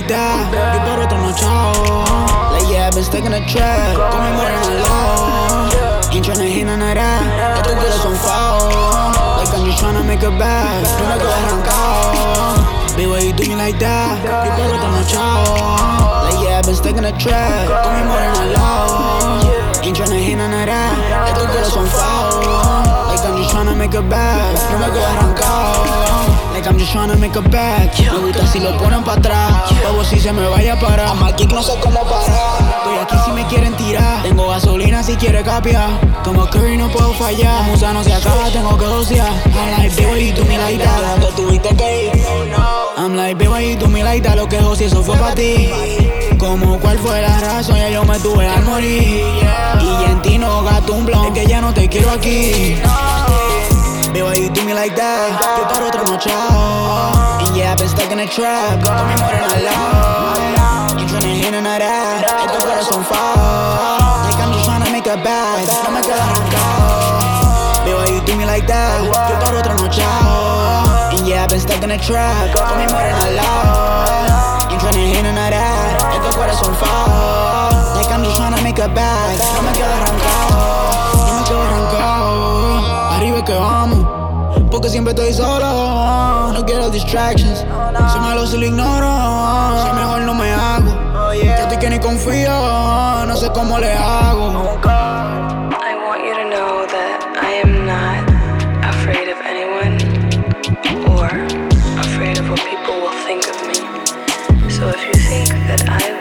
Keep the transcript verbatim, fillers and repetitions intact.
that. Yo por otro no chao. Like yeah, I've been stuck in a trap. Con mi morena al lado. Ain't tryna hit none of that. Ya tú quieres un foul. Like I'm just tryna make it back. No me quedo arrancado. Baby, why you do me like that? Yo por otro no chao. Like yeah, I've been stuck in a trap. Con mi morena al lado. Ain't tryna hit none of that. Ya tú quieres un foul. Like I'm just tryna make it back. No me quedo arrancado. Like I'm just tryna make it back. Me gusta si lo ponen pa' atrás. Bobo si se me vaya a parar. A mal kick no sé cómo parar. Estoy aquí si me quieren tirar. Tengo gasolina si quiere capiar. Como Curry no puedo fallar. La musa no se acaba, tengo que dosear. I'm like, baby, why you do me like that? ¿Dónde tuviste que ir? I'm like, baby, why you do me like that? Lo que si eso fue pa' ti. Como cuál fue la razón, ya yo me tuve al morir. Y en ti no gasto un blon. Es que ya no te quiero aquí. Baby, why you do me like that? Yo para otro no chao. And yeah, I've been stuck in a trap. Con mi morena al lado. Ain't tryna hit none of that. Estos corazón fall. Like I'm just tryna make it back. No me quedo arrancado. Baby, why you do me like that? Yo para otro no chao. And yeah, I've been stuck in a trap. Con mi morena al lado. Ain't tryna hit none of that. Estos corazón fall. Like I'm just tryna make it back. No me quedo arrancado. No me quedo arrancado. Arriba que vamos, porque siempre estoy solo. No quiero distractions, soy malo si lo ignoro. Si mejor no me hago, yo estoy que ni confío. No sé cómo le hago. I want you to know that I am not afraid of anyone or afraid of what people will think of me. So if you think that I